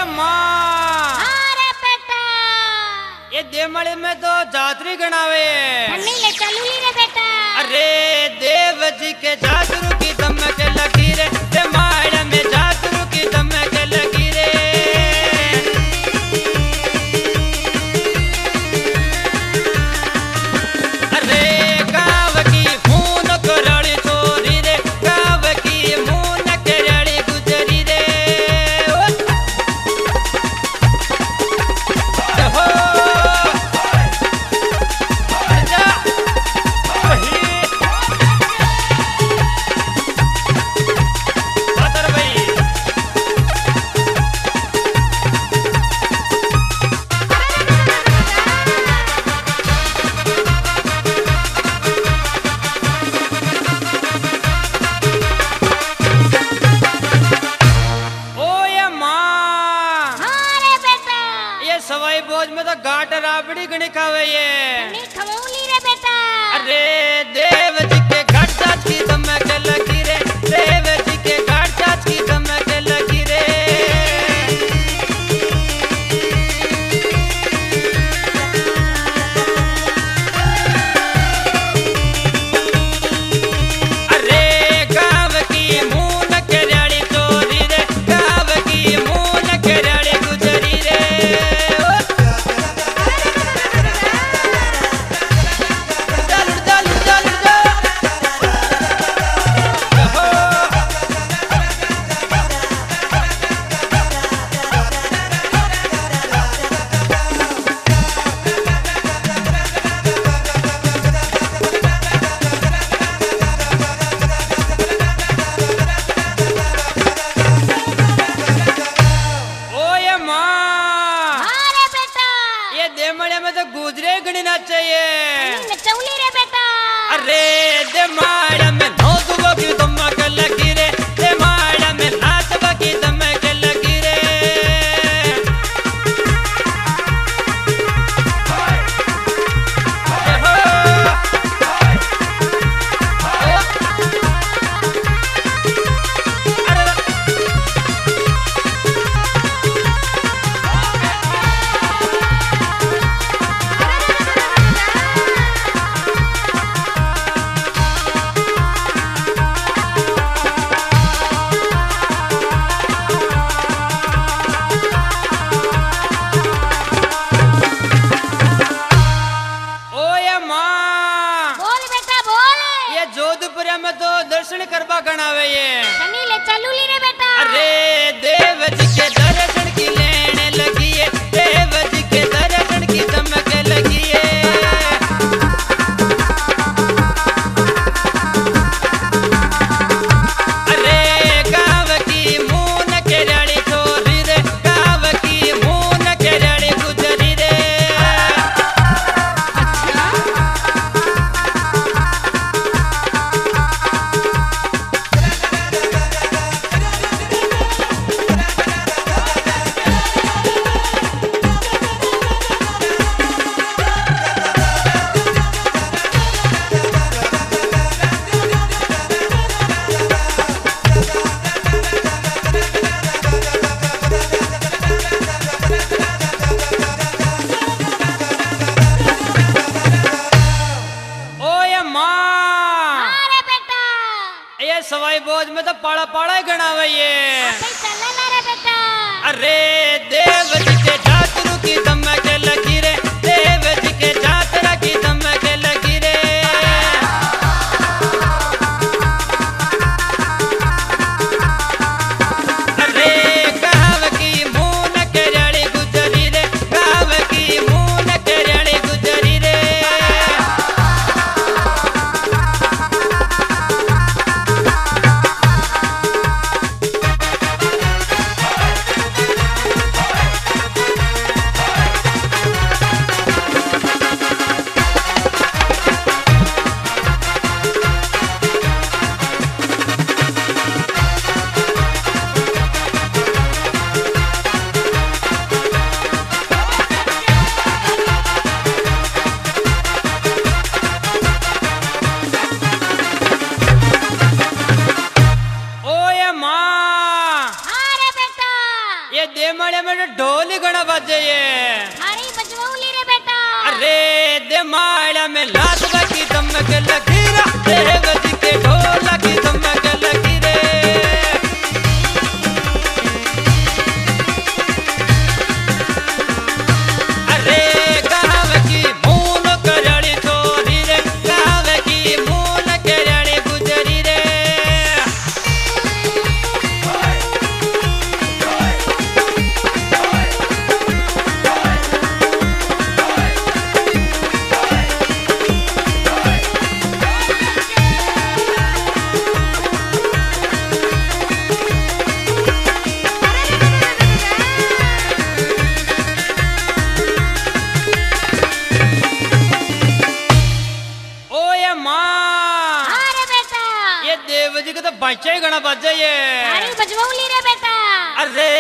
माँ अरे बेटा ये देमड़े में तो जातरी गणावे ठंडी ले चलू ली रे बेटा। अरे देव जी के जातरू की दम के लगी रे देमाड़ में जातरू की दम के लगी रे। अरे गाँव की खून करड़ी चोरी रे गाँव की खून करड़ी गुजरी रे। हो जा बतर भाई ओ ये माँ अरे बेटा ये सवाई बोझ में तो घाट राबड़ी गणी खावे ये। ठंडी खवाऊ ली रे बेटा। अरे देव जी के घाट जात की दम के लगी रे देव जी के घाट जात की दम के लगी रे। अरे गाँव की मून केरड़ी चोरी रे गाँव की मून केरड़ी गुजरी रे। चल चल चल हो ओ ये माँ अरे बेटा ये देमड़े में तो गुजरे गणी ना चाहिए। ठंडी ले चलू ली रे बेटा। अरे देमाड़ में धोदुआ की दम के लगी रे देमाड़ में नाचवा की दम के लगी रे। हो अरे ओ ये माँ बोल बेटा बोल। ये जोधपुर में तो दर्शन करवा गणावे ये। ठंडी ले चलू ली रे बेटा। अरे देव जी के दर्शन की लेने लगी है देव जी के दर्शन की दमक लगी है। अरे गाँव की मून केरड़ी चोरी रे गाँव की मून केरड़ी गुजरी रे। ओ ये माँ अरे बेटा ये सवाई बोझ में तो पाड़ा पाड़ा ही गणावे ये। अबे चला ला रे बेटा। अरे देव जी के जातरू की दम के लगी रे देव जी के जातरा की दम के लगी रे। अरे गाँव की मून केरड़ी गुजरी रे गाँव की मून केरड़ी गुजरी रे। ये देमाड़े में ढोल घना बजे ये अरे बजवौली रे बेटा अरे देमाड़ा में लात की दमक लगी रा देवजी के ढोल की दमक लगी रे अरे गाँव की मून करड़ी छोरी रे गाँव की मून करड़ी गुजरी रे देवजी का तो बच्चा ही घना बच जाइए अरे बजवौली रे बेटा अरे